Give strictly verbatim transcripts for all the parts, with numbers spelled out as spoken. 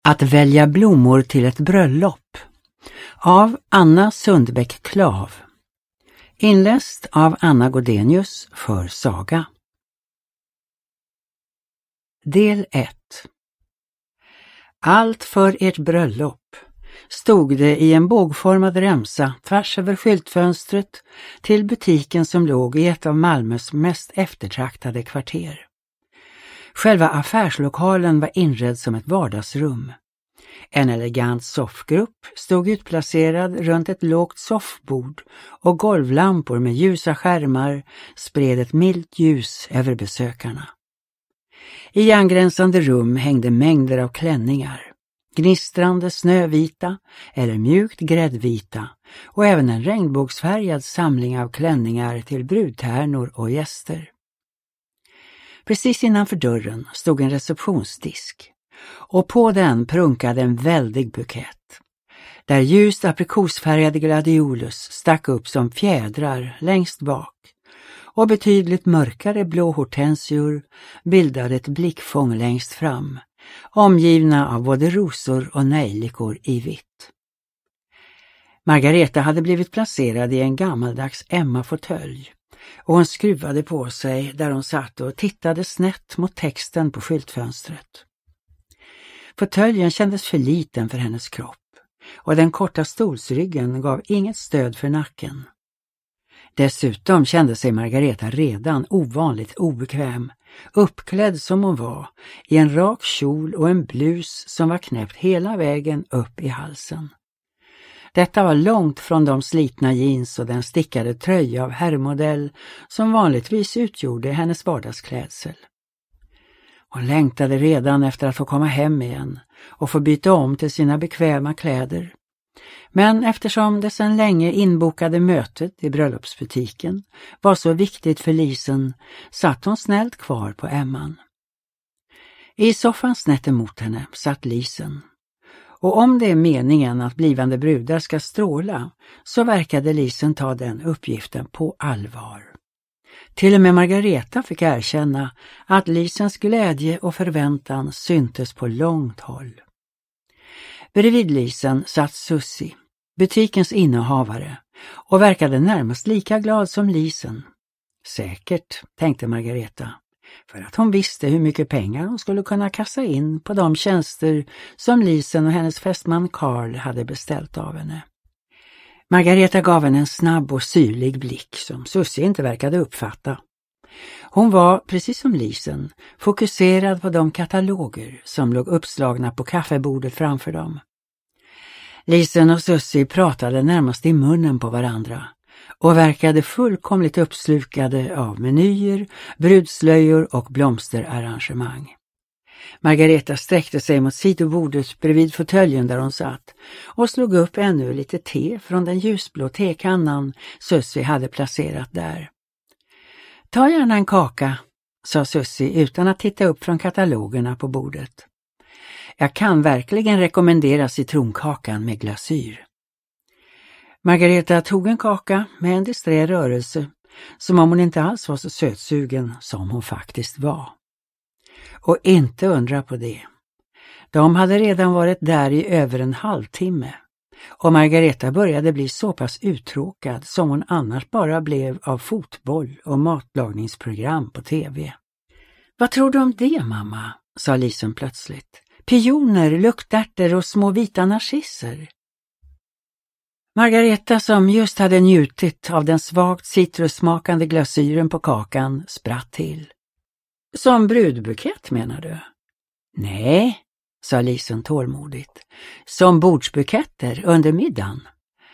Att välja blommor till ett bröllop av Anna Sundbäck Klav. Inläst av Anna Godenius för Saga. Del ett. Allt för ert bröllop, stod det i en bågformad remsa tvärs över skyltfönstret till butiken som låg i ett av Malmös mest eftertraktade kvarter. Själva affärslokalen var inredd som ett vardagsrum. En elegant soffgrupp stod utplacerad runt ett lågt soffbord och golvlampor med ljusa skärmar spred ett milt ljus över besökarna. I angränsande rum hängde mängder av klänningar, gnistrande snövita eller mjukt gräddvita, och även en regnbågsfärgad samling av klänningar till brudtärnor och gäster. Precis innanför dörren stod en receptionsdisk, och på den prunkade en väldig bukett, där ljust aprikosfärgade gladiolus stack upp som fjädrar längst bak, och betydligt mörkare blå hortensior bildade ett blickfång längst fram, omgivna av både rosor och nejlikor i vitt. Margareta hade blivit placerad i en gammaldags Emma-fåtölj, och hon skruvade på sig där hon satt och tittade snett mot texten på skyltfönstret. Fåtöljen kändes för liten för hennes kropp, och den korta stolsryggen gav inget stöd för nacken. Dessutom kände sig Margareta redan ovanligt obekväm, uppklädd som hon var, i en rak kjol och en blus som var knäppt hela vägen upp i halsen. Detta var långt från de slitna jeans och den stickade tröja av herrmodell som vanligtvis utgjorde hennes vardagsklädsel. Hon längtade redan efter att få komma hem igen och få byta om till sina bekväma kläder. Men eftersom det sedan länge inbokade mötet i bröllopsbutiken var så viktigt för Lisen, satt hon snällt kvar på Emman. I soffan snett emot henne satt Lisen. Och om det är meningen att blivande brudar ska stråla, så verkade Lisen ta den uppgiften på allvar. Till och med Margareta fick erkänna att Lisens glädje och förväntan syntes på långt håll. Bredvid Lisen satt Sussi, butikens innehavare, och verkade närmast lika glad som Lisen. Säkert, tänkte Margareta, för att hon visste hur mycket pengar hon skulle kunna kassa in på de tjänster som Lisen och hennes fästman Karl hade beställt av henne. Margareta gav henne en snabb och syrlig blick som Sussi inte verkade uppfatta. Hon var, precis som Lisen, fokuserad på de kataloger som låg uppslagna på kaffebordet framför dem. Lisen och Sussi pratade närmast i munnen på varandra och verkade fullkomligt uppslukade av menyer, brudslöjor och blomsterarrangemang. Margareta sträckte sig mot sidobordet bredvid fåtöljen där hon satt och slog upp ännu lite te från den ljusblå tekannan Sussi hade placerat där. Ta gärna en kaka, sa Sussi utan att titta upp från katalogerna på bordet. Jag kan verkligen rekommendera citronkakan med glasyr. Margareta tog en kaka med en disträ rörelse, som om hon inte alls var så sötsugen som hon faktiskt var. Och inte undra på det. De hade redan varit där i över en halvtimme, och Margareta började bli så pass uttråkad som hon annars bara blev av fotboll och matlagningsprogram på tv. Vad tror du om det, mamma? Sa Lisen plötsligt. Pioner, luktärter och små vita narcisser. Margareta, som just hade njutit av den svagt citrussmakande glasyren på kakan, spratt till. Som brudbukett, menar du? Nej, sa Lisen tålmodigt. Som bordsbuketter under middagen.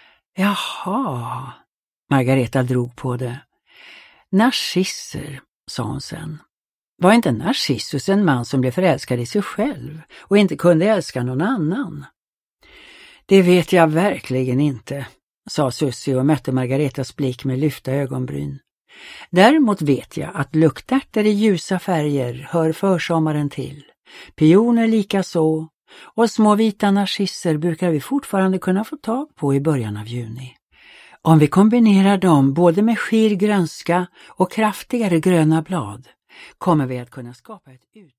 Jaha, Margareta drog på det. Narcisser, sa hon sen. Var inte Narcissus en man som blev förälskad i sig själv och inte kunde älska någon annan? Det vet jag verkligen inte, sa Sussi och mötte Margaretas blick med lyfta ögonbryn. Däremot vet jag att luktärter i ljusa färger hör försommaren till, pioner lika så, och små vita narcisser brukar vi fortfarande kunna få tag på i början av juni. Om vi kombinerar dem både med skir grönska och kraftigare gröna blad kommer vi att kunna skapa ett ut